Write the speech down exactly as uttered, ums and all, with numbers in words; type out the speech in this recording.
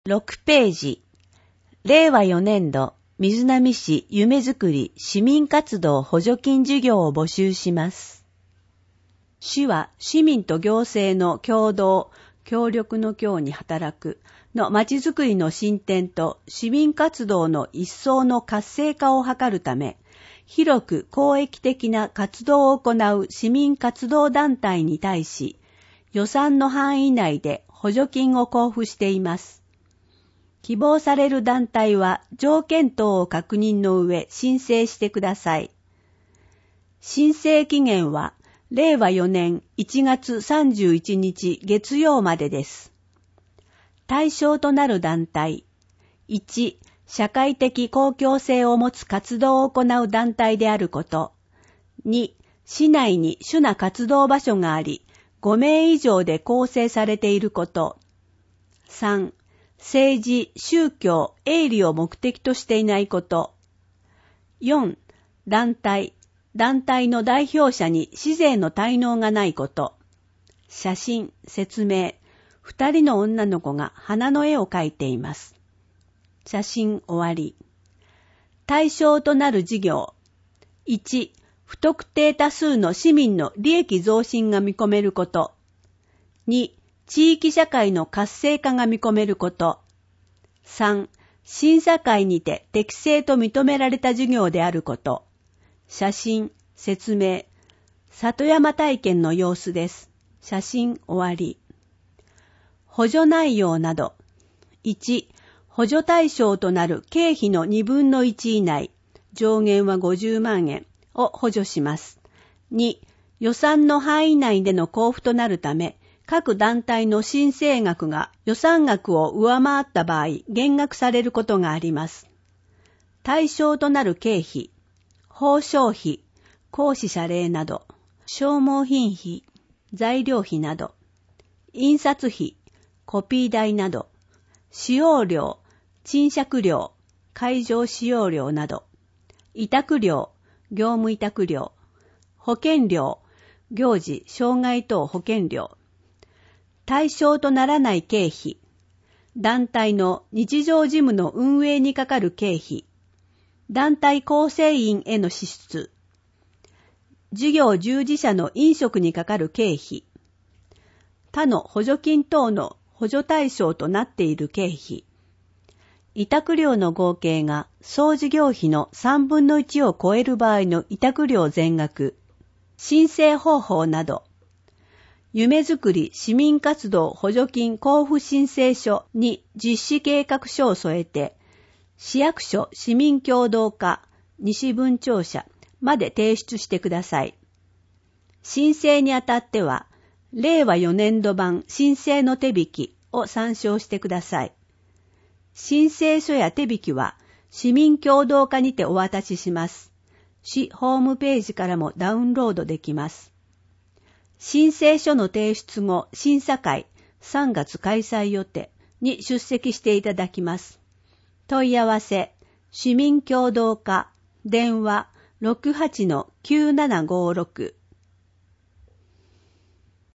ろくページ、れいわよねんど、瑞浪市夢づくり市民活動補助金事業を募集します。市は市民と行政の共同、協力の協に働くのまちづくりの進展と市民活動の一層の活性化を図るため、広く公益的な活動を行う市民活動団体に対し、予算の範囲内で補助金を交付しています。希望される団体は条件等を確認の上申請してください。申請期限はれいわよねんいちがつさんじゅういちにち月曜までです。対象となる団体、いち、社会的公共性を持つ活動を行う団体であること。に、市内に主な活動場所があり、ごめい以上で構成されていること。さん、政治、宗教、営利を目的としていないこと。よん、団体、団体の代表者に市税の滞納がないこと。写真、説明。二人の女の子が花の絵を描いています。写真終わり。対象となる事業。いち、不特定多数の市民の利益増進が見込めること。に、地域社会の活性化が見込めること。さん、審査会にて適正と認められた事業であること。写真、説明。里山体験の様子です。写真終わり。補助内容など。いち、補助対象となる経費のにぶんのいち以内、上限はごじゅうまんえんを補助します。に、予算の範囲内での交付となるため、各団体の申請額が予算額を上回った場合、減額されることがあります。対象となる経費、報奨費、講師謝礼など、消耗品費、材料費など、印刷費、コピー代など、使用料、賃借料、会場使用料など、委託料、業務委託料、保険料、行事、障害等保険料、対象とならない経費、団体の日常事務の運営にかかる経費、団体構成員への支出、事業従事者の飲食にかかる経費、他の補助金等の補助対象となっている経費、委託料の合計が総事業費のさんぶんのいちを超える場合の委託料全額、申請方法など、夢づくり市民活動補助金交付申請書に実施計画書を添えて、市役所市民協同課西分庁舎まで提出してください。申請にあたっては、れいわよねんど版申請の手引きを参照してください。申請書や手引きは市民協同課にてお渡しします。市ホームページからもダウンロードできます。申請書の提出後、審査会さんがつ開催予定に出席していただきます。問い合わせ、市民協同課、電話 ろくはちのきゅうななごろく